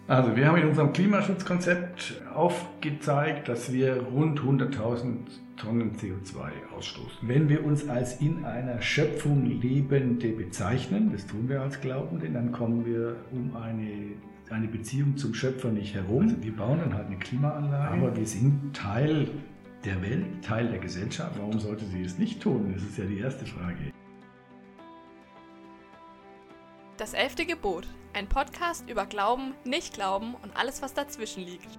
Also wir haben in unserem Klimaschutzkonzept aufgezeigt, dass wir rund 100.000 Tonnen CO2 ausstoßen. Wenn wir uns als in einer Schöpfung Lebende bezeichnen, das tun wir als Glaubende, dann kommen wir um eine Beziehung zum Schöpfer nicht herum. Also wir bauen dann halt eine Klimaanlage, aber wir sind Teil der Welt, Teil der Gesellschaft. Warum sollte sie es nicht tun? Das ist ja die erste Frage. Das 11. Gebot, ein Podcast über Glauben, Nicht-Glauben und alles, was dazwischen liegt.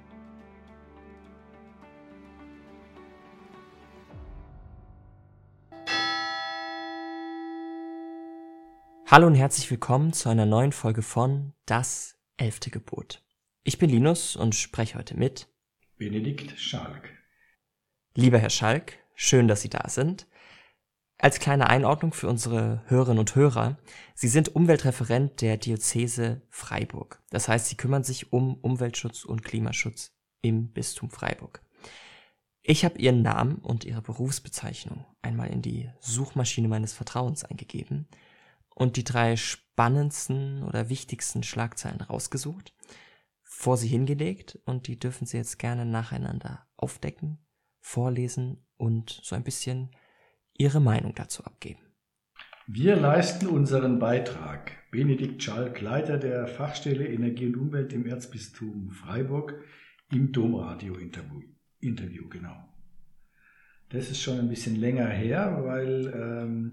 Hallo und herzlich willkommen zu einer neuen Folge von Das 11. Gebot. Ich bin Linus und spreche heute mit Benedikt Schalk. Lieber Herr Schalk, schön, dass Sie da sind. Als kleine Einordnung für unsere Hörerinnen und Hörer, Sie sind Umweltreferent der Diözese Freiburg. Das heißt, Sie kümmern sich um Umweltschutz und Klimaschutz im Bistum Freiburg. Ich habe Ihren Namen und Ihre Berufsbezeichnung einmal in die Suchmaschine meines Vertrauens eingegeben und die 3 spannendsten oder wichtigsten Schlagzeilen rausgesucht, vor Sie hingelegt, und die dürfen Sie jetzt gerne nacheinander aufdecken, vorlesen und so ein bisschen Ihre Meinung dazu abgeben. Wir leisten unseren Beitrag. Benedikt Schalk, Leiter der Fachstelle Energie und Umwelt im Erzbistum Freiburg, im Domradio-Interview, genau. Das ist schon ein bisschen länger her, weil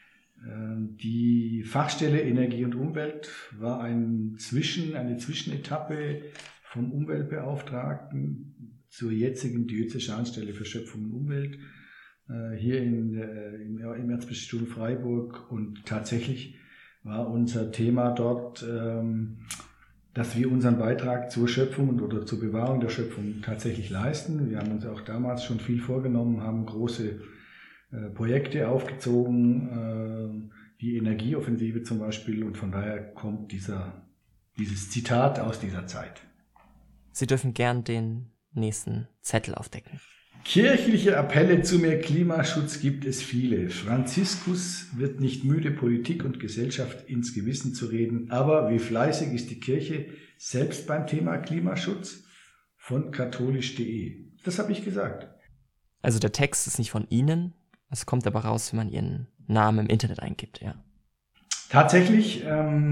die Fachstelle Energie und Umwelt war eine Zwischenetappe vom Umweltbeauftragten zur jetzigen Diözesanstelle für Schöpfung und Umwelt hier im Erzbistum Freiburg, und tatsächlich war unser Thema dort, dass wir unseren Beitrag zur Schöpfung oder zur Bewahrung der Schöpfung tatsächlich leisten. Wir haben uns auch damals schon viel vorgenommen, haben große Projekte aufgezogen, die Energieoffensive zum Beispiel, und von daher kommt dieses Zitat aus dieser Zeit. Sie dürfen gern den nächsten Zettel aufdecken. Kirchliche Appelle zu mehr Klimaschutz gibt es viele. Franziskus wird nicht müde, Politik und Gesellschaft ins Gewissen zu reden. Aber wie fleißig ist die Kirche selbst beim Thema Klimaschutz? Von katholisch.de. Das habe ich gesagt. Also der Text ist nicht von Ihnen, es kommt aber raus, wenn man Ihren Namen im Internet eingibt, ja. Tatsächlich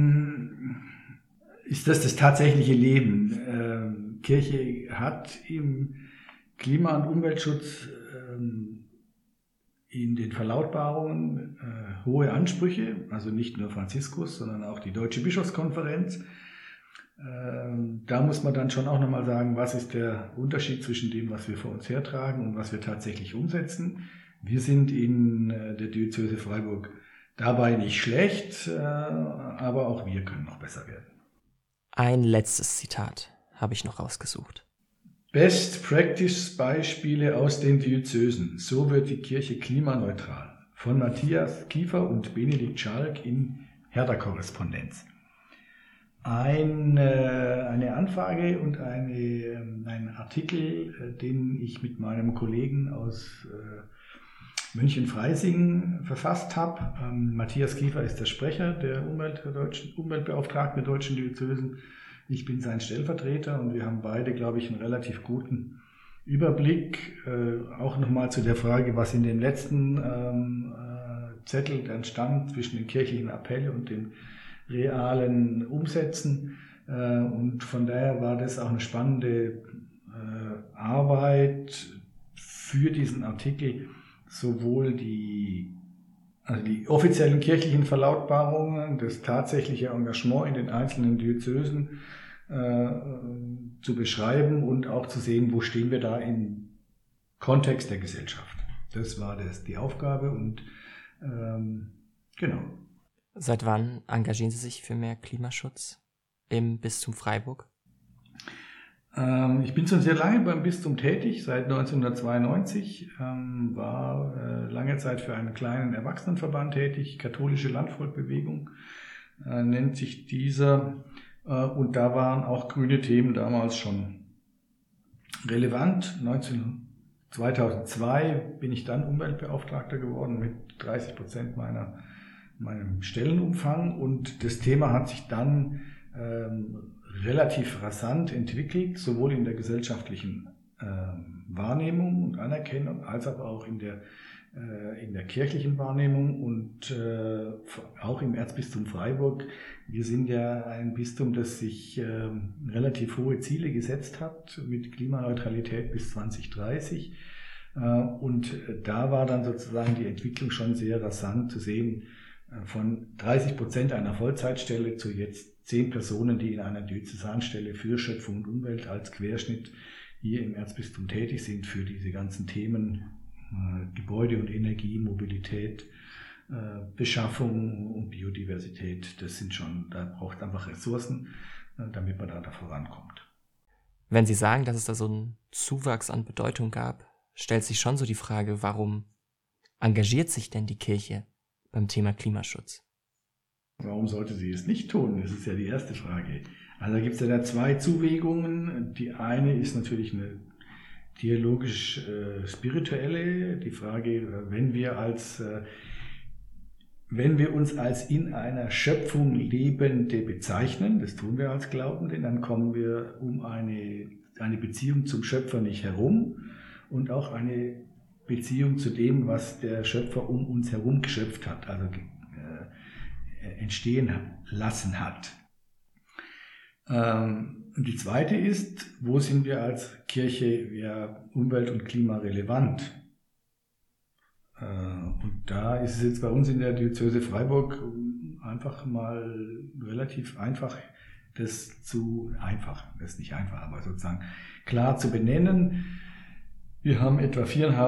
ist das tatsächliche Leben. Kirche hat im Klima- und Umweltschutz in den Verlautbarungen hohe Ansprüche, also nicht nur Franziskus, sondern auch die Deutsche Bischofskonferenz. Da muss man dann schon auch nochmal sagen, was ist der Unterschied zwischen dem, was wir vor uns hertragen und was wir tatsächlich umsetzen. Wir sind in der Diözese Freiburg dabei nicht schlecht, aber auch wir können noch besser werden. Ein letztes Zitat habe ich noch rausgesucht. Best Practice Beispiele aus den Diözesen. So wird die Kirche klimaneutral. Von Matthias Kiefer und Benedikt Schalk in Herder-Korrespondenz. Eine Anfrage und ein Artikel, den ich mit meinem Kollegen aus München-Freising verfasst habe. Matthias Kiefer ist der Sprecher der Umweltbeauftragten der deutschen Diözesen. Ich bin sein Stellvertreter, und wir haben beide, glaube ich, einen relativ guten Überblick. Auch nochmal zu der Frage, was in dem letzten Zettel dann stand zwischen den kirchlichen Appellen und den realen Umsätzen. Und von daher war das auch eine spannende Arbeit für diesen Artikel, sowohl die offiziellen kirchlichen Verlautbarungen, das tatsächliche Engagement in den einzelnen Diözesen zu beschreiben und auch zu sehen, wo stehen wir da im Kontext der Gesellschaft. Das war die Aufgabe, und genau. Seit wann engagieren Sie sich für mehr Klimaschutz im Bistum Freiburg? Ich bin schon sehr lange beim Bistum tätig, seit 1992, war lange Zeit für einen kleinen Erwachsenenverband tätig, Katholische Landvolkbewegung nennt sich dieser, und da waren auch grüne Themen damals schon relevant. 2002 bin ich dann Umweltbeauftragter geworden mit 30% meinem Stellenumfang, und das Thema hat sich dann relativ rasant entwickelt, sowohl in der gesellschaftlichen Wahrnehmung und Anerkennung, als auch in der kirchlichen Wahrnehmung und auch im Erzbistum Freiburg. Wir sind ja ein Bistum, das sich relativ hohe Ziele gesetzt hat mit Klimaneutralität bis 2030. Und da war dann sozusagen die Entwicklung schon sehr rasant zu sehen, von 30% einer Vollzeitstelle zu jetzt 10 Personen, die in einer Diözesanstelle für Schöpfung und Umwelt als Querschnitt hier im Erzbistum tätig sind für diese ganzen Themen Gebäude und Energie, Mobilität, Beschaffung und Biodiversität. Das sind schon, da braucht es einfach Ressourcen, damit man da vorankommt. Wenn Sie sagen, dass es da so einen Zuwachs an Bedeutung gab, stellt sich schon so die Frage, warum engagiert sich denn die Kirche beim Thema Klimaschutz? Warum sollte sie es nicht tun? Das ist ja die erste Frage. Also da gibt es ja da 2 Zuwägungen. Die eine ist natürlich eine theologisch-spirituelle, die Frage, wenn wir uns als in einer Schöpfung Lebende bezeichnen, das tun wir als Glaubende, dann kommen wir um eine Beziehung zum Schöpfer nicht herum und auch eine Beziehung zu dem, was der Schöpfer um uns herum geschöpft hat, also entstehen lassen hat. Und die zweite ist, wo sind wir als Kirche umwelt- und klimarelevant? Und da ist es jetzt bei uns in der Diözese Freiburg einfach mal relativ einfach, das ist nicht einfach, aber sozusagen klar zu benennen. Wir haben etwa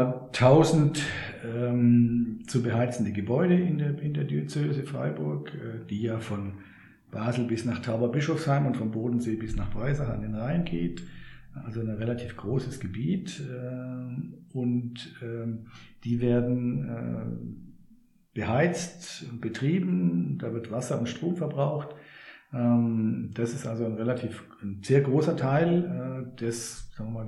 4.500 zu beheizende Gebäude in der Diözese Freiburg, die ja von Basel bis nach Tauberbischofsheim und vom Bodensee bis nach Breisach an den Rhein geht. Also ein relativ großes Gebiet. Und die werden beheizt und betrieben. Da wird Wasser und Strom verbraucht. Das ist also ein sehr großer Teil des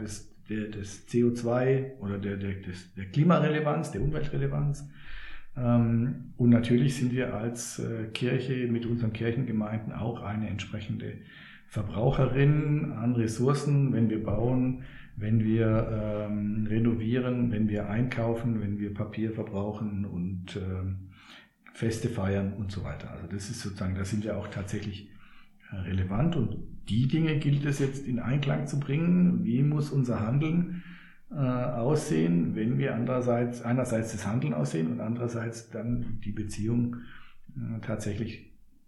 CO2 oder der Klimarelevanz, der Umweltrelevanz. Und natürlich sind wir als Kirche mit unseren Kirchengemeinden auch eine entsprechende Verbraucherin an Ressourcen, wenn wir bauen, wenn wir renovieren, wenn wir einkaufen, wenn wir Papier verbrauchen und Feste feiern und so weiter. Also das ist sozusagen, da sind wir auch tatsächlich relevant und die Dinge gilt es jetzt in Einklang zu bringen. Wie muss unser Handeln aussehen, wenn wir einerseits das Handeln aussehen und andererseits dann die Beziehung tatsächlich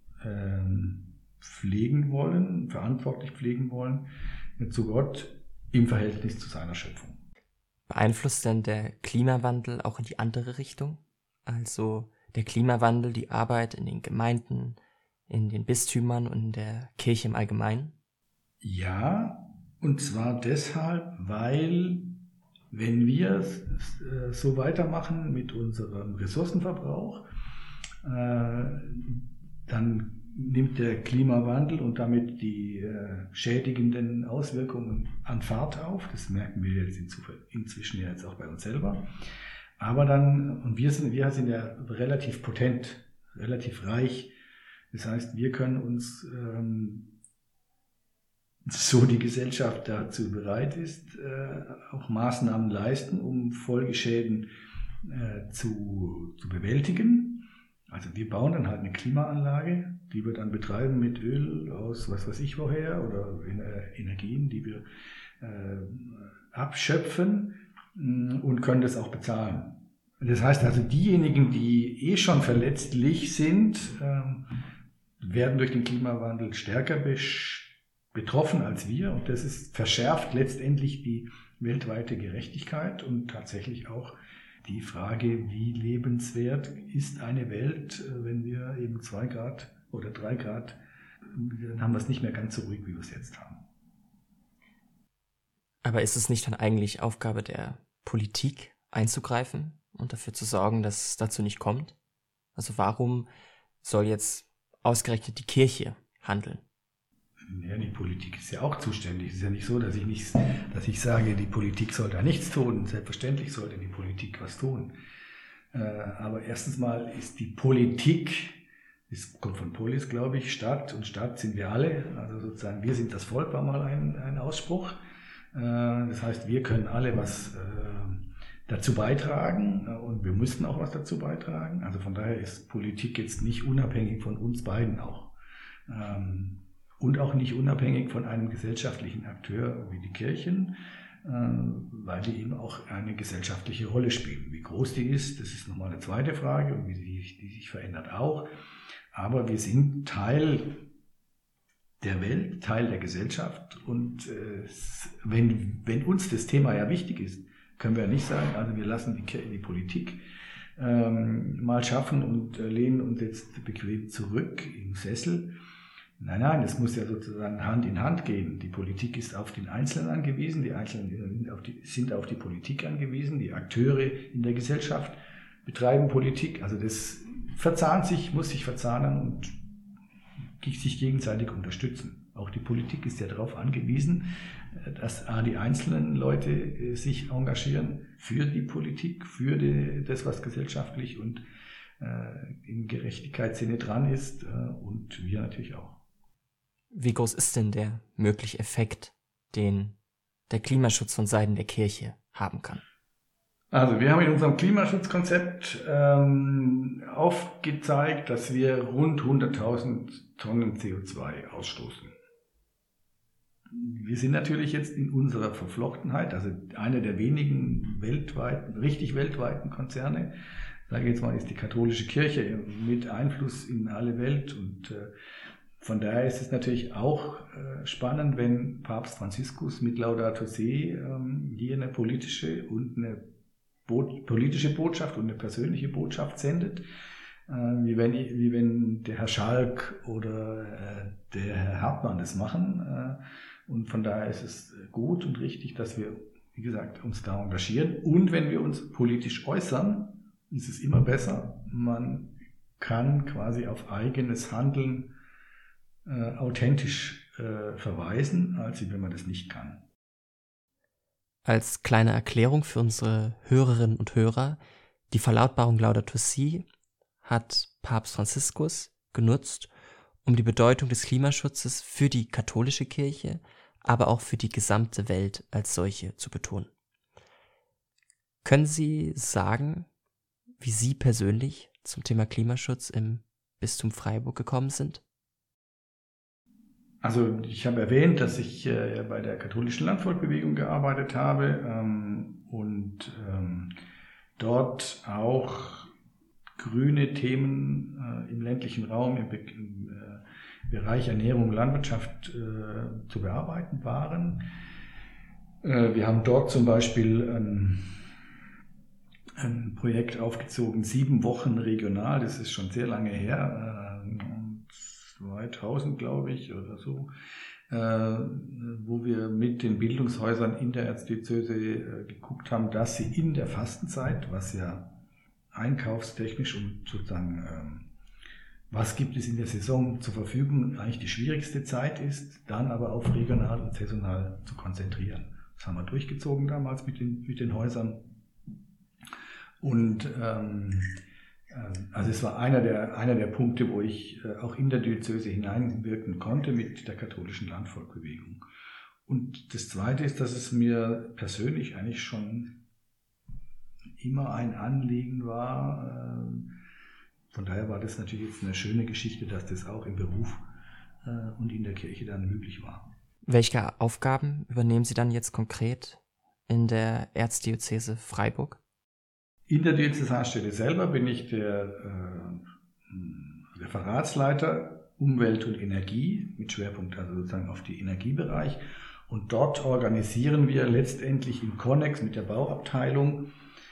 pflegen wollen, verantwortlich pflegen wollen zu Gott im Verhältnis zu seiner Schöpfung. Beeinflusst denn der Klimawandel auch in die andere Richtung? Also der Klimawandel, die Arbeit in den Gemeinden, in den Bistümern und in der Kirche im Allgemeinen? Ja, und zwar deshalb, weil wenn wir so weitermachen mit unserem Ressourcenverbrauch, dann nimmt der Klimawandel und damit die schädigenden Auswirkungen an Fahrt auf. Das merken wir jetzt inzwischen ja jetzt auch bei uns selber. Aber und wir sind ja relativ potent, relativ reich. Das heißt, wir können uns, so die Gesellschaft dazu bereit ist, auch Maßnahmen leisten, um Folgeschäden zu bewältigen. Also wir bauen dann halt eine Klimaanlage, die wir dann betreiben mit Öl aus was weiß ich woher oder Energien, die wir abschöpfen und können das auch bezahlen. Das heißt also, diejenigen, die schon verletzlich sind, werden durch den Klimawandel stärker betroffen als wir und das verschärft letztendlich die weltweite Gerechtigkeit und tatsächlich auch die Frage, wie lebenswert ist eine Welt, wenn wir eben 2 Grad oder 3 Grad, dann haben wir es nicht mehr ganz so ruhig, wie wir es jetzt haben. Aber ist es nicht dann eigentlich Aufgabe der Politik einzugreifen und dafür zu sorgen, dass es dazu nicht kommt? Also warum soll jetzt ausgerechnet die Kirche handeln? Ja, die Politik ist ja auch zuständig. Es ist ja nicht so, dass ich sage, die Politik soll da nichts tun. Selbstverständlich sollte die Politik was tun. Aber erstens mal ist die Politik Es kommt von Polis, glaube ich, Stadt, und Stadt sind wir alle. Also sozusagen, wir sind das Volk, war mal ein Ausspruch. Das heißt, wir können alle was dazu beitragen und wir müssten auch was dazu beitragen. Also von daher ist Politik jetzt nicht unabhängig von uns beiden auch. Und auch nicht unabhängig von einem gesellschaftlichen Akteur wie die Kirchen, weil die eben auch eine gesellschaftliche Rolle spielen. Wie groß die ist, das ist nochmal eine zweite Frage, und wie die sich verändert auch. Aber wir sind Teil der Welt, Teil der Gesellschaft, und wenn uns das Thema ja wichtig ist, können wir ja nicht sagen, also wir lassen die Politik mal schaffen und lehnen uns jetzt bequem zurück im Sessel. Nein, das muss ja sozusagen Hand in Hand gehen. Die Politik ist auf den Einzelnen angewiesen, die Einzelnen sind auf die Politik angewiesen, die Akteure in der Gesellschaft betreiben Politik. Also das muss sich verzahnen und sich gegenseitig unterstützen. Auch die Politik ist ja darauf angewiesen, dass die einzelnen Leute sich engagieren für die Politik, für das, was gesellschaftlich und im Gerechtigkeitssinne dran ist, und wir natürlich auch. Wie groß ist denn der mögliche Effekt, den der Klimaschutz von Seiten der Kirche haben kann? Also wir haben in unserem Klimaschutzkonzept aufgezeigt, dass wir rund 100.000 Tonnen CO2 ausstoßen. Wir sind natürlich jetzt in unserer Verflochtenheit, also einer der wenigen richtig weltweiten Konzerne, sage ich jetzt mal, ist die katholische Kirche mit Einfluss in alle Welt, und von daher ist es natürlich auch spannend, wenn Papst Franziskus mit Laudato Si hier eine politische Botschaft und eine persönliche Botschaft sendet, wie wenn der Herr Schalk oder der Herr Hartmann das machen. Und von daher ist es gut und richtig, dass wir, wie gesagt, uns da engagieren. Und wenn wir uns politisch äußern, ist es immer besser. Man kann quasi auf eigenes Handeln authentisch verweisen, als wenn man das nicht kann. Als kleine Erklärung für unsere Hörerinnen und Hörer: Die Verlautbarung Laudato Si hat Papst Franziskus genutzt, um die Bedeutung des Klimaschutzes für die katholische Kirche, aber auch für die gesamte Welt als solche zu betonen. Können Sie sagen, wie Sie persönlich zum Thema Klimaschutz im Bistum Freiburg gekommen sind? Also ich habe erwähnt, dass ich bei der katholischen Landvolkbewegung gearbeitet habe und dort auch grüne Themen im ländlichen Raum, im Bereich Ernährung und Landwirtschaft zu bearbeiten waren. Wir haben dort zum Beispiel ein Projekt aufgezogen, 7 Wochen regional, das ist schon sehr lange her, 2000, glaube ich, oder so, wo wir mit den Bildungshäusern in der Erzdiözese geguckt haben, dass sie in der Fastenzeit, was ja einkaufstechnisch und sozusagen, was gibt es in der Saison zur Verfügung, eigentlich die schwierigste Zeit ist, dann aber auf regional und saisonal zu konzentrieren. Das haben wir durchgezogen damals mit den Häusern. Und also es war einer der Punkte, wo ich auch in der Diözese hineinwirken konnte mit der katholischen Landvolkbewegung. Und das Zweite ist, dass es mir persönlich eigentlich schon immer ein Anliegen war. Von daher war das natürlich jetzt eine schöne Geschichte, dass das auch im Beruf und in der Kirche dann möglich war. Welche Aufgaben übernehmen Sie dann jetzt konkret in der Erzdiözese Freiburg? In der Diözesanstelle selber bin ich der Referatsleiter Umwelt und Energie mit Schwerpunkt also sozusagen auf den Energiebereich. Und dort organisieren wir letztendlich im Konnex mit der Bauabteilung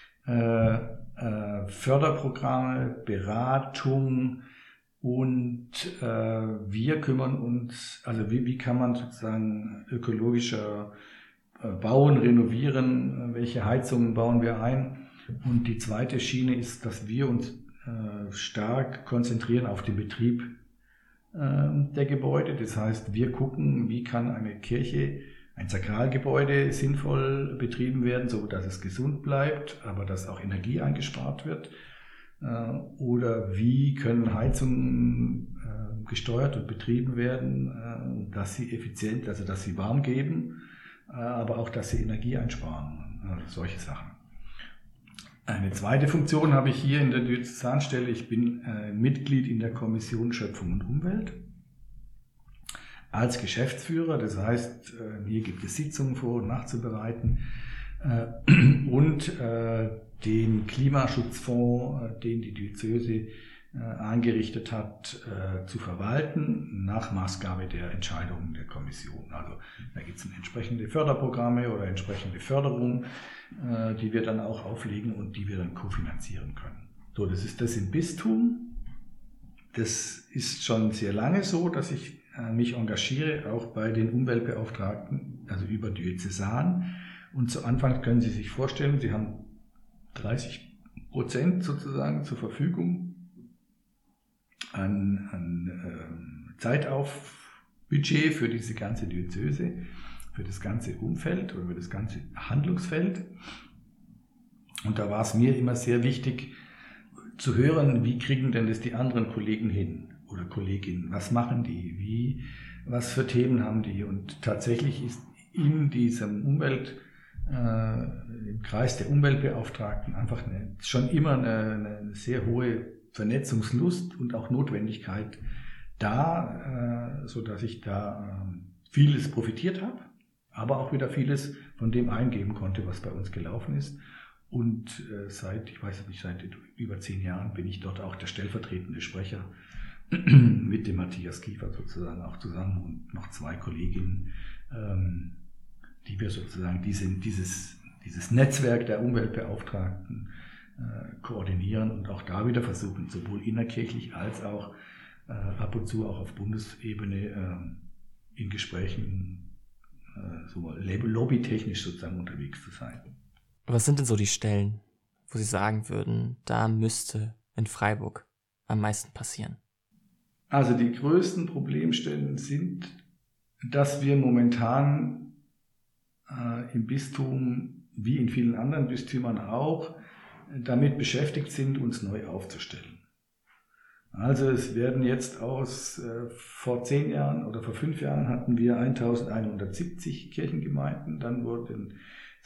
Förderprogramme, Beratung, und wir kümmern uns, also wie kann man sozusagen ökologischer bauen, renovieren, welche Heizungen bauen wir ein. Und die zweite Schiene ist, dass wir uns stark konzentrieren auf den Betrieb der Gebäude. Das heißt, wir gucken, wie kann eine Kirche, ein Sakralgebäude sinnvoll betrieben werden, so dass es gesund bleibt, aber dass auch Energie eingespart wird. Oder wie können Heizungen gesteuert und betrieben werden, dass sie effizient, also dass sie warm geben, aber auch, dass sie Energie einsparen, solche Sachen. Eine zweite Funktion habe ich hier in der Diözesanstelle. Ich bin Mitglied in der Kommission Schöpfung und Umwelt als Geschäftsführer. Das heißt, hier gibt es Sitzungen vor- und nachzubereiten und den Klimaschutzfonds, den die Diözese eingerichtet hat, zu verwalten, nach Maßgabe der Entscheidungen der Kommission. Also da gibt es entsprechende Förderprogramme oder entsprechende Förderung, die wir dann auch auflegen und die wir dann kofinanzieren können. So, das ist das im Bistum. Das ist schon sehr lange so, dass ich mich engagiere, auch bei den Umweltbeauftragten, also über Diözesan. Und zu Anfang können Sie sich vorstellen, Sie haben 30% sozusagen zur Verfügung an Zeitaufbudget für diese ganze Diözese, für das ganze Umfeld oder für das ganze Handlungsfeld. Und da war es mir immer sehr wichtig zu hören, wie kriegen denn das die anderen Kollegen hin oder Kolleginnen, was machen die, was für Themen haben die. Und tatsächlich ist in diesem im Kreis der Umweltbeauftragten einfach schon immer eine sehr hohe Vernetzungslust und auch Notwendigkeit da, so dass ich da vieles profitiert habe, aber auch wieder vieles von dem eingeben konnte, was bei uns gelaufen ist. Und seit über 10 Jahren bin ich dort auch der stellvertretende Sprecher mit dem Matthias Kiefer sozusagen auch zusammen und noch 2 Kolleginnen, die wir sozusagen dieses Netzwerk der Umweltbeauftragten koordinieren und auch da wieder versuchen, sowohl innerkirchlich als auch ab und zu auch auf Bundesebene in Gesprächen so lobbytechnisch sozusagen unterwegs zu sein. Was sind denn so die Stellen, wo Sie sagen würden, da müsste in Freiburg am meisten passieren? Also die größten Problemstellen sind, dass wir momentan im Bistum, wie in vielen anderen Bistümern auch, damit beschäftigt sind, uns neu aufzustellen. Also es werden jetzt vor 10 Jahren oder vor 5 Jahren hatten wir 1170 Kirchengemeinden, dann wurden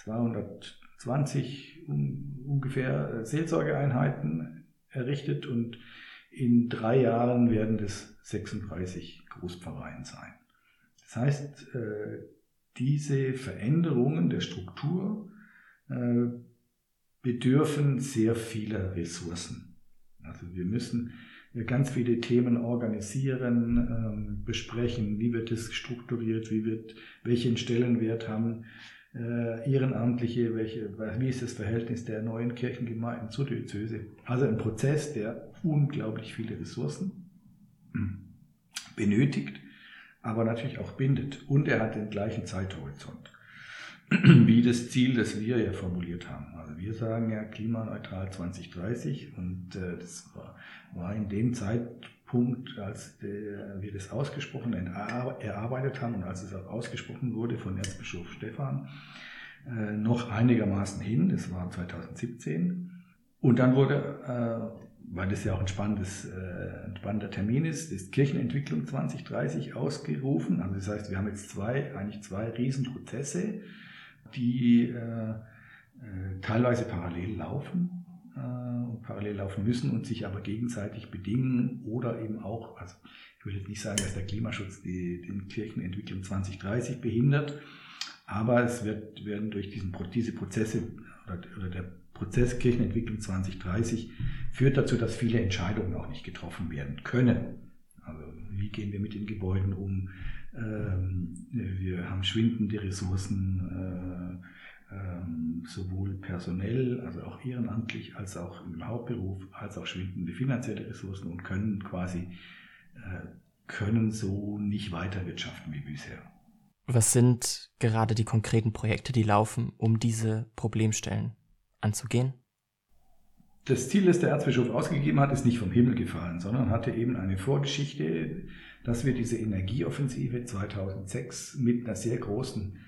220 ungefähr Seelsorgeeinheiten errichtet und in 3 Jahren werden das 36 Großpfarreien sein. Das heißt, diese Veränderungen der Struktur bedürfen sehr vieler Ressourcen. Also wir müssen ganz viele Themen organisieren, besprechen, wie wird es strukturiert, welchen Stellenwert haben Ehrenamtliche, wie ist das Verhältnis der neuen Kirchengemeinden zur Diözese. Also ein Prozess, der unglaublich viele Ressourcen benötigt, aber natürlich auch bindet. Und er hat den gleichen Zeithorizont wie das Ziel, das wir ja formuliert haben. Also wir sagen ja klimaneutral 2030 und das war in dem Zeitpunkt, als wir das ausgesprochen erarbeitet haben und als es auch ausgesprochen wurde von Erzbischof Stephan, noch einigermaßen hin. Das war 2017. Und dann wurde, weil das ja auch ein spannender Termin ist Kirchenentwicklung 2030 ausgerufen. Also das heißt, wir haben jetzt zwei Riesenprozesse, die teilweise parallel laufen müssen und sich aber gegenseitig bedingen oder eben auch, also ich will jetzt nicht sagen, dass der Klimaschutz die Kirchenentwicklung 2030 behindert, aber es werden durch diese Prozesse oder der Prozess Kirchenentwicklung 2030 führt dazu, dass viele Entscheidungen auch nicht getroffen werden können. Also wie gehen wir mit den Gebäuden um? Wir haben schwindende Ressourcen, sowohl personell, also auch ehrenamtlich, als auch im Hauptberuf, als auch schwindende finanzielle Ressourcen und können so nicht weiterwirtschaften wie bisher. Was sind gerade die konkreten Projekte, die laufen, um diese Problemstellen anzugehen? Das Ziel, das der Erzbischof ausgegeben hat, ist nicht vom Himmel gefallen, sondern hatte eben eine Vorgeschichte, dass wir diese Energieoffensive 2006 mit einem sehr großen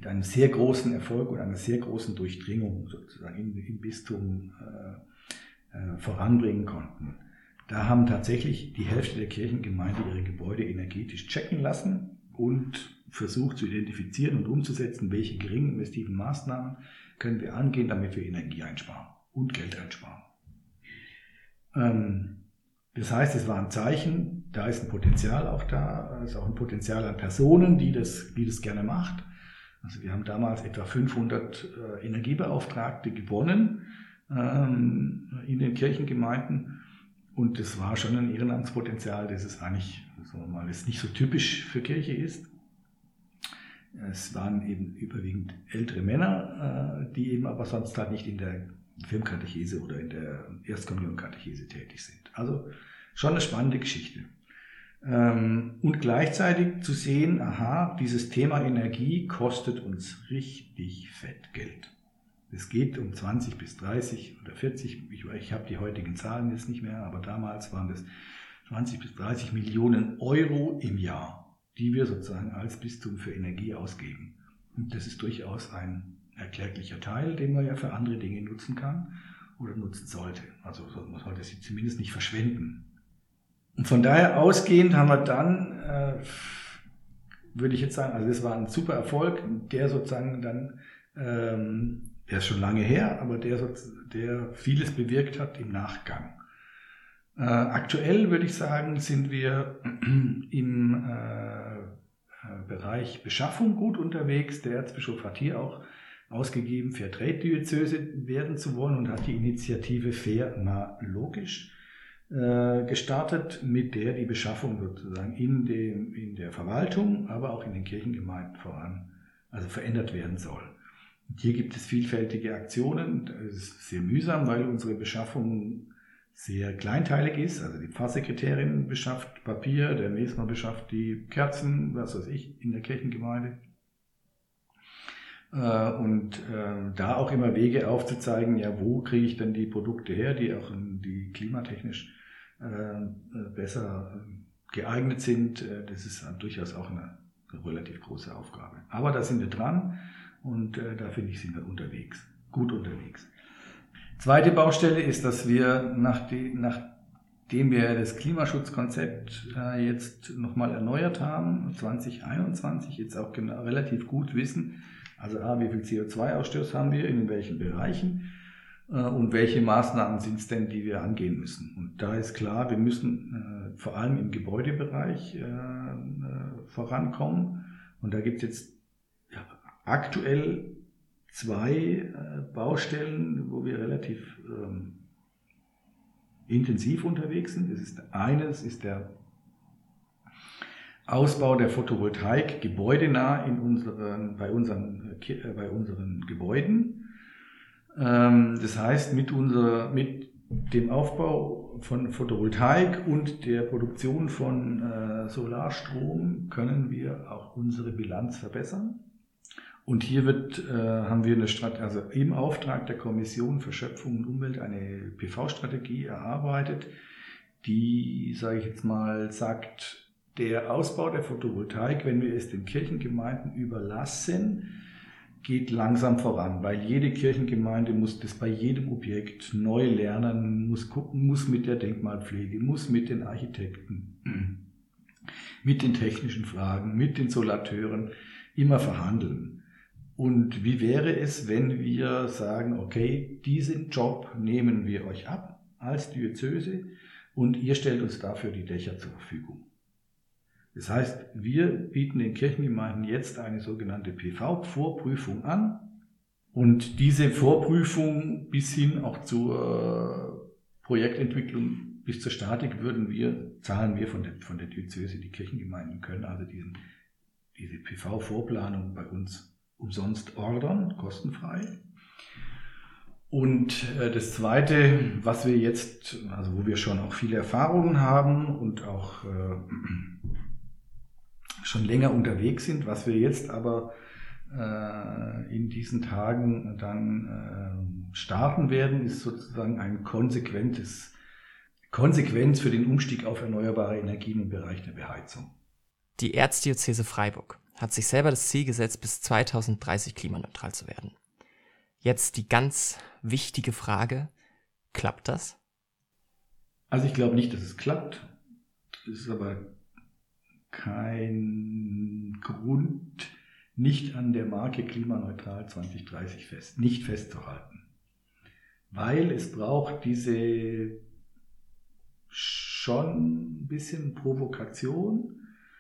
Erfolg und einer sehr großen Durchdringung sozusagen im Bistum voranbringen konnten. Da haben tatsächlich die Hälfte der Kirchengemeinde ihre Gebäude energetisch checken lassen und versucht zu identifizieren und umzusetzen, welche geringen investiven Maßnahmen können wir angehen, damit wir Energie einsparen und Geld einsparen. Das heißt, es war ein Zeichen, da ist ein Potenzial auch da, es ist auch ein Potenzial an Personen, die das gerne macht. Also wir haben damals etwa 500 Energiebeauftragte gewonnen in den Kirchengemeinden und das war schon ein Ehrenamtspotenzial, das es eigentlich, sagen wir mal, das nicht so typisch für Kirche ist. Es waren eben überwiegend ältere Männer, die eben aber sonst halt nicht in der Firmenkatechese oder in der Erstkommunionkatechese tätig sind. Also schon eine spannende Geschichte. Und gleichzeitig zu sehen, aha, dieses Thema Energie kostet uns richtig fett Geld. Es geht um 20 bis 30 oder 40, ich habe die heutigen Zahlen jetzt nicht mehr, aber damals waren das 20 bis 30 Millionen Euro im Jahr, die wir sozusagen als Bistum für Energie ausgeben. Und das ist durchaus ein erkläglicher Teil, den man ja für andere Dinge nutzen kann oder nutzen sollte. Also man sollte sie zumindest nicht verschwenden. Und von daher ausgehend haben wir dann, würde ich jetzt sagen, also das war ein super Erfolg, der sozusagen dann, der ist schon lange her, aber der vieles bewirkt hat im Nachgang. Aktuell würde ich sagen, sind wir im Bereich Beschaffung gut unterwegs. Der Erzbischof hat hier auch ausgegeben, Fairtrade-Diözese werden zu wollen und hat die Initiative Fair, nah, logisch gestartet, mit der die Beschaffung sozusagen in der Verwaltung, aber auch in den Kirchengemeinden verändert werden soll. Und hier gibt es vielfältige Aktionen. Das ist sehr mühsam, weil unsere Beschaffung sehr kleinteilig ist. Also die Pfarrsekretärin beschafft Papier, der Mesner beschafft die Kerzen, was weiß ich, in der Kirchengemeinde. Und da auch immer Wege aufzuzeigen, ja, wo kriege ich denn die Produkte her, die auch die klimatechnisch besser geeignet sind. Das ist durchaus auch eine relativ große Aufgabe. Aber da sind wir dran und da finde ich, sind wir unterwegs, gut unterwegs. Zweite Baustelle ist, dass wir, nachdem wir das Klimaschutzkonzept jetzt nochmal erneuert haben, 2021, jetzt auch relativ gut wissen, also wie viel CO2-Ausstoß haben wir, in welchen Bereichen und welche Maßnahmen sind es denn, die wir angehen müssen. Und da ist klar, wir müssen vor allem im Gebäudebereich vorankommen. Und da gibt es jetzt aktuell 2 Baustellen, wo wir relativ intensiv unterwegs sind. Das ist der Ausbau der Photovoltaik gebäudenah bei unseren Gebäuden. Das heißt, mit dem Aufbau von Photovoltaik und der Produktion von Solarstrom können wir auch unsere Bilanz verbessern. Und hier haben wir im Auftrag der Kommission für Schöpfung und Umwelt eine PV-Strategie erarbeitet, die, sage ich jetzt mal, sagt, der Ausbau der Photovoltaik, wenn wir es den Kirchengemeinden überlassen, geht langsam voran, weil jede Kirchengemeinde muss das bei jedem Objekt neu lernen, muss gucken, muss mit der Denkmalpflege, muss mit den Architekten, mit den technischen Fragen, mit den Solateuren immer verhandeln. Und wie wäre es, wenn wir sagen, okay, diesen Job nehmen wir euch ab als Diözese und ihr stellt uns dafür die Dächer zur Verfügung. Das heißt, wir bieten den Kirchengemeinden jetzt eine sogenannte PV-Vorprüfung an und diese Vorprüfung bis hin auch zur Projektentwicklung bis zur Statik zahlen wir von der Diözese. Die Kirchengemeinden können also diese PV-Vorplanung bei uns umsonst ordern, kostenfrei. Und das Zweite, was wir jetzt, also wo wir schon auch viele Erfahrungen haben und auch schon länger unterwegs sind, was wir jetzt aber in diesen Tagen dann starten werden, ist sozusagen eine Konsequenz für den Umstieg auf erneuerbare Energien im Bereich der Beheizung. Die Erzdiözese Freiburg hat sich selber das Ziel gesetzt, bis 2030 klimaneutral zu werden. Jetzt die ganz wichtige Frage, klappt das? Also ich glaube nicht, dass es klappt. Es ist aber kein Grund, nicht an der Marke klimaneutral 2030 nicht festzuhalten. Weil es braucht diese schon ein bisschen Provokation,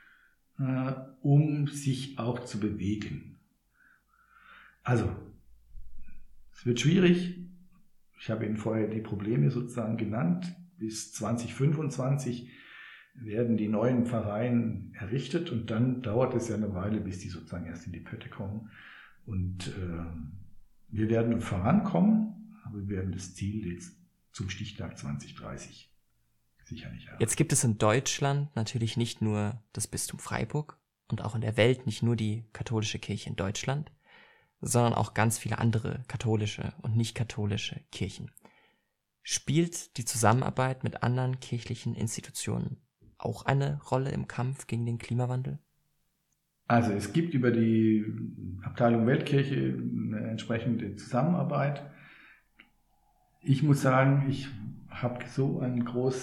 um sich auch zu bewegen. Also, es wird schwierig. Ich habe Ihnen vorher die Probleme sozusagen genannt. Bis 2025 werden die neuen Pfarreien errichtet und dann dauert es ja eine Weile, bis die sozusagen erst in die Pötte kommen. Und wir werden vorankommen, aber wir werden das Ziel jetzt zum Stichtag 2030 sicher nicht erreichen. Jetzt gibt es in Deutschland natürlich nicht nur das Bistum Freiburg und auch in der Welt nicht nur die katholische Kirche in Deutschland, sondern auch ganz viele andere katholische und nicht katholische Kirchen. Spielt die Zusammenarbeit mit anderen kirchlichen Institutionen auch eine Rolle im Kampf gegen den Klimawandel? Also es gibt über die Abteilung Weltkirche eine entsprechende Zusammenarbeit. Ich muss sagen, ich habe so eine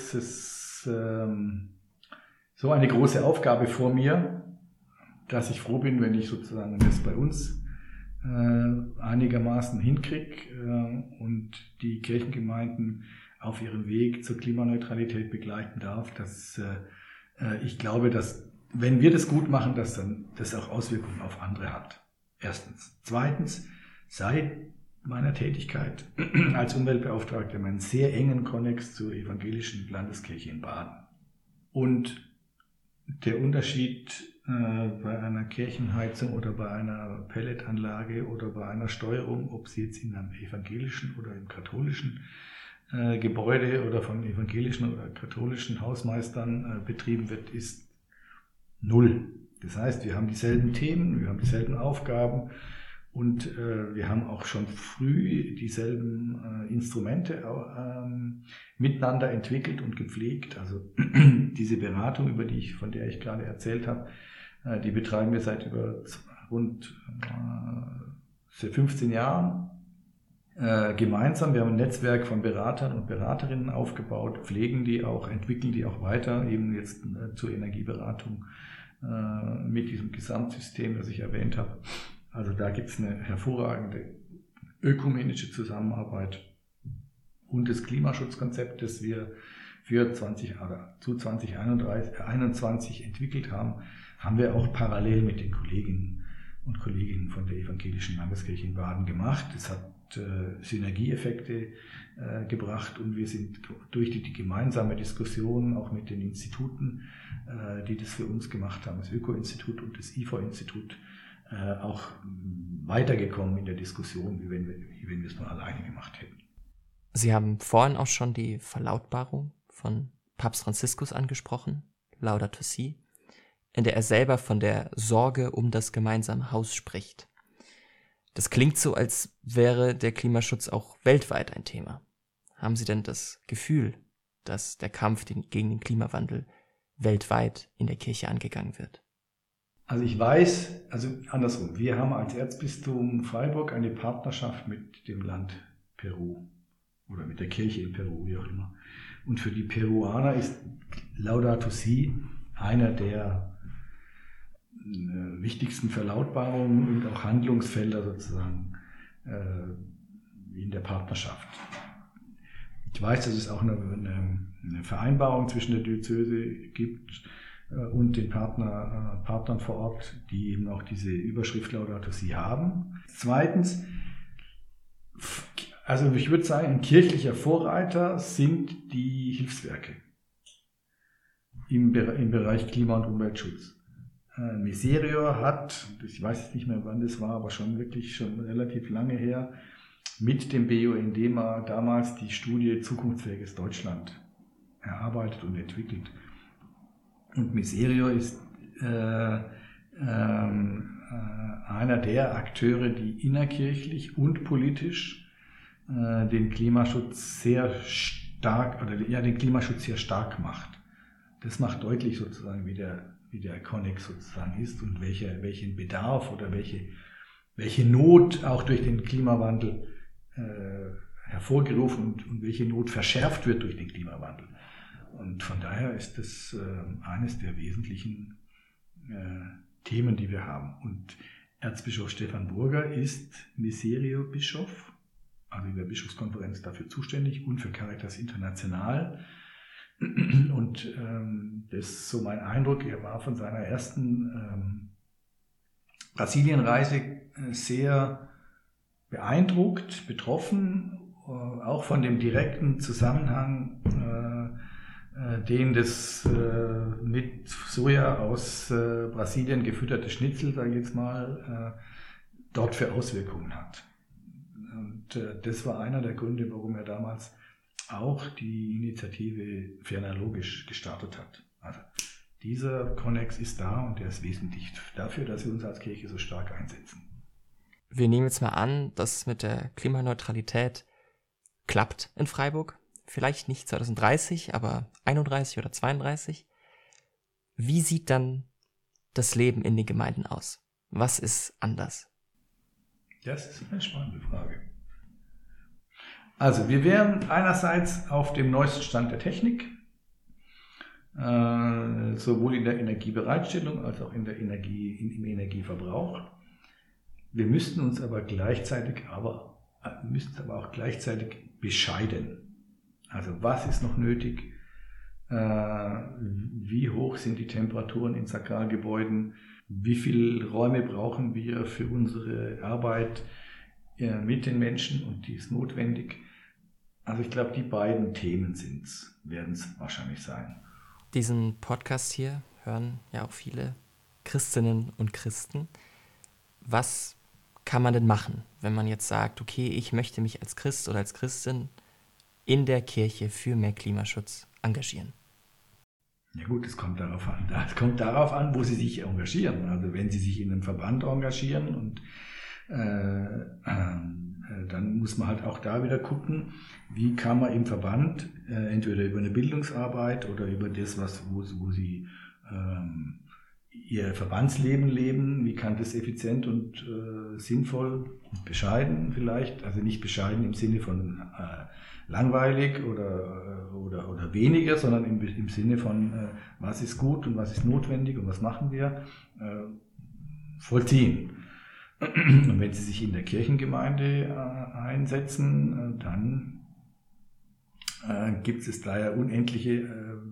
große Aufgabe vor mir, dass ich froh bin, wenn ich sozusagen das bei uns einigermaßen hinkriege und die Kirchengemeinden auf ihrem Weg zur Klimaneutralität begleiten darf. Ich glaube, dass wenn wir das gut machen, dass dann das auch Auswirkungen auf andere hat. Erstens. Zweitens, seit meiner Tätigkeit als Umweltbeauftragter einen sehr engen Konnex zur evangelischen Landeskirche in Baden. Und der Unterschied bei einer Kirchenheizung oder bei einer Pelletanlage oder bei einer Steuerung, ob sie jetzt in einem evangelischen oder im katholischen Gebäude oder von evangelischen oder katholischen Hausmeistern betrieben wird, ist null. Das heißt, wir haben dieselben Themen, wir haben dieselben Aufgaben und wir haben auch schon früh dieselben Instrumente miteinander entwickelt und gepflegt. Also diese Beratung, von der ich gerade erzählt habe, die betreiben wir seit über rund 15 Jahren gemeinsam. Wir haben ein Netzwerk von Beratern und Beraterinnen aufgebaut, pflegen die auch, entwickeln die auch weiter, eben jetzt zur Energieberatung mit diesem Gesamtsystem, das ich erwähnt habe. Also da gibt es eine hervorragende ökumenische Zusammenarbeit und das Klimaschutzkonzept, das wir für 2021 entwickelt haben, haben wir auch parallel mit den Kolleginnen und Kollegen von der evangelischen Landeskirche in Baden gemacht. Das hat Synergieeffekte gebracht und wir sind durch die gemeinsame Diskussion auch mit den Instituten, die das für uns gemacht haben, das Öko-Institut und das IFO-Institut, auch weitergekommen in der Diskussion, wie wenn wir es nur alleine gemacht hätten. Sie haben vorhin auch schon die Verlautbarung von Papst Franziskus angesprochen, Laudato Si', in der er selber von der Sorge um das gemeinsame Haus spricht. Das klingt so, als wäre der Klimaschutz auch weltweit ein Thema. Haben Sie denn das Gefühl, dass der Kampf gegen den Klimawandel weltweit in der Kirche angegangen wird? Also ich weiß, andersrum, wir haben als Erzbistum Freiburg eine Partnerschaft mit dem Land Peru oder mit der Kirche in Peru, wie auch immer. Und für die Peruaner ist Laudato Si' einer der wichtigsten Verlautbarungen und auch Handlungsfelder sozusagen in der Partnerschaft. Ich weiß, dass es auch eine Vereinbarung zwischen der Diözese gibt und den Partnern vor Ort, die eben auch diese Überschrift Laudato Si' haben. Zweitens, also ich würde sagen, ein kirchlicher Vorreiter sind die Hilfswerke im Bereich Klima- und Umweltschutz. Miserio hat, ich weiß jetzt nicht mehr wann das war, aber schon relativ lange her, mit dem BUND damals die Studie Zukunftsfähiges Deutschland erarbeitet und entwickelt. Und Miserio ist einer der Akteure, die innerkirchlich und politisch den Klimaschutz sehr stark macht. Das macht deutlich sozusagen, wie der Connex sozusagen ist und welchen Bedarf oder welche Not auch durch den Klimawandel hervorgerufen und welche Not verschärft wird durch den Klimawandel. Und von daher ist das eines der wesentlichen Themen, die wir haben. Und Erzbischof Stefan Burger ist Miserio-Bischof, also in der Bischofskonferenz dafür zuständig und für Caritas International. Und das ist so mein Eindruck, er war von seiner ersten Brasilienreise sehr beeindruckt, betroffen, auch von dem direkten Zusammenhang, den das mit Soja aus Brasilien gefütterte Schnitzel, sage ich jetzt mal, dort für Auswirkungen hat. Und das war einer der Gründe, warum er damals auch die Initiative Ferner Logisch gestartet hat. Also dieser Konnex ist da und der ist wesentlich dafür, dass wir uns als Kirche so stark einsetzen. Wir nehmen jetzt mal an, dass es mit der Klimaneutralität klappt in Freiburg. Vielleicht nicht 2030, aber 31 oder 32. Wie sieht dann das Leben in den Gemeinden aus? Was ist anders? Das ist eine spannende Frage. Also wir wären einerseits auf dem neuesten Stand der Technik, sowohl in der Energiebereitstellung als auch im Energieverbrauch. Wir müssten uns aber gleichzeitig auch gleichzeitig bescheiden. Also was ist noch nötig? Wie hoch sind die Temperaturen in Sakralgebäuden? Wie viele Räume brauchen wir für unsere Arbeit mit den Menschen und die ist notwendig? Also ich glaube, die beiden Themen werden es wahrscheinlich sein. Diesen Podcast hier hören ja auch viele Christinnen und Christen. Was kann man denn machen, wenn man jetzt sagt, okay, ich möchte mich als Christ oder als Christin in der Kirche für mehr Klimaschutz engagieren? Ja gut, es kommt darauf an. Es kommt darauf an, wo Sie sich engagieren. Also wenn Sie sich in einem Verband engagieren und dann muss man halt auch da wieder gucken, wie kann man im Verband entweder über eine Bildungsarbeit oder über das, wo Sie Ihr Verbandsleben leben, wie kann das effizient und sinnvoll und bescheiden vielleicht, also nicht bescheiden im Sinne von langweilig oder weniger, sondern im Sinne von was ist gut und was ist notwendig und was machen wir, vollziehen. Und wenn Sie sich in der Kirchengemeinde einsetzen, dann gibt es da ja unendliche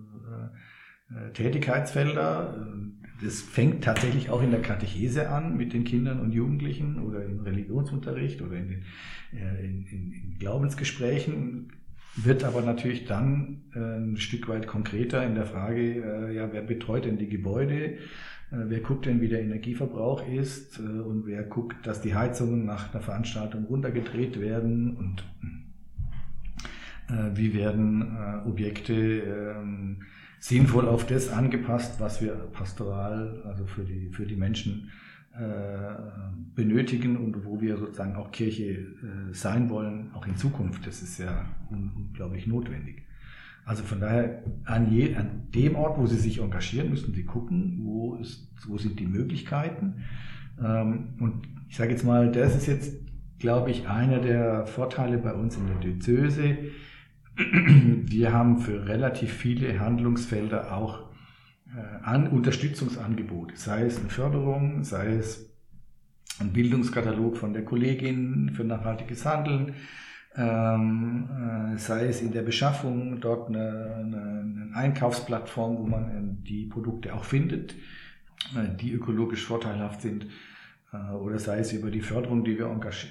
Tätigkeitsfelder. Das fängt tatsächlich auch in der Katechese an mit den Kindern und Jugendlichen oder im Religionsunterricht oder in Glaubensgesprächen, wird aber natürlich dann ein Stück weit konkreter in der Frage, wer betreut denn die Gebäude, wer guckt denn, wie der Energieverbrauch ist und wer guckt, dass die Heizungen nach einer Veranstaltung runtergedreht werden und wie werden Objekte sinnvoll auf das angepasst, was wir pastoral, also für die Menschen benötigen und wo wir sozusagen auch Kirche sein wollen, auch in Zukunft. Das ist ja unglaublich notwendig. Also von daher, an dem Ort, wo Sie sich engagieren, müssen Sie gucken, wo sind die Möglichkeiten. Und ich sage jetzt mal, das ist jetzt, glaube ich, einer der Vorteile bei uns in der Diözese. Wir haben für relativ viele Handlungsfelder auch Unterstützungsangebote, sei es eine Förderung, sei es ein Bildungskatalog von der Kollegin für nachhaltiges Handeln, sei es in der Beschaffung, dort eine Einkaufsplattform, wo man die Produkte auch findet, die ökologisch vorteilhaft sind, oder sei es über die Förderung, die wir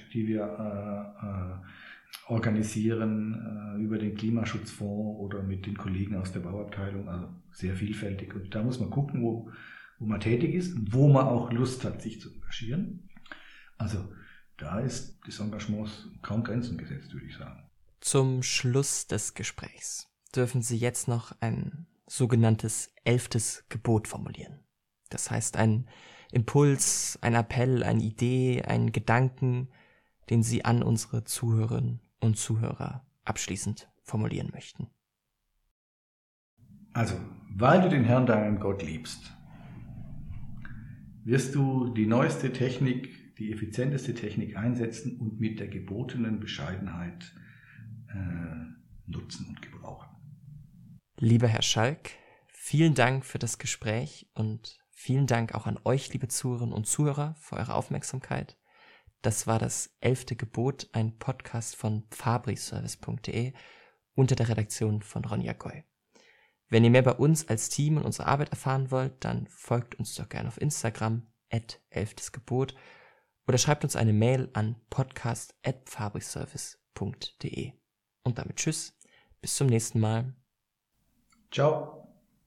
organisieren über den Klimaschutzfonds oder mit den Kollegen aus der Bauabteilung, also sehr vielfältig. Und da muss man gucken, wo man tätig ist, wo man auch Lust hat, sich zu engagieren. Also da ist das Engagement kaum Grenzen gesetzt, würde ich sagen. Zum Schluss des Gesprächs dürfen Sie jetzt noch ein sogenanntes 11. Gebot formulieren. Das heißt, ein Impuls, ein Appell, eine Idee, einen Gedanken, den Sie an unsere Zuhörerinnen und Zuhörer abschließend formulieren möchten. Also, weil du den Herrn, deinen Gott, liebst, wirst du die neueste Technik, die effizienteste Technik einsetzen und mit der gebotenen Bescheidenheit nutzen und gebrauchen. Lieber Herr Schalk, vielen Dank für das Gespräch und vielen Dank auch an euch, liebe Zuhörerinnen und Zuhörer, für eure Aufmerksamkeit. Das war das 11. Gebot, ein Podcast von fabriservice.de unter der Redaktion von Ronja Goy. Wenn ihr mehr bei uns als Team und unsere Arbeit erfahren wollt, dann folgt uns doch gerne auf Instagram @11. oder schreibt uns eine Mail an podcast@fabriservice.de. Und damit tschüss, bis zum nächsten Mal. Ciao.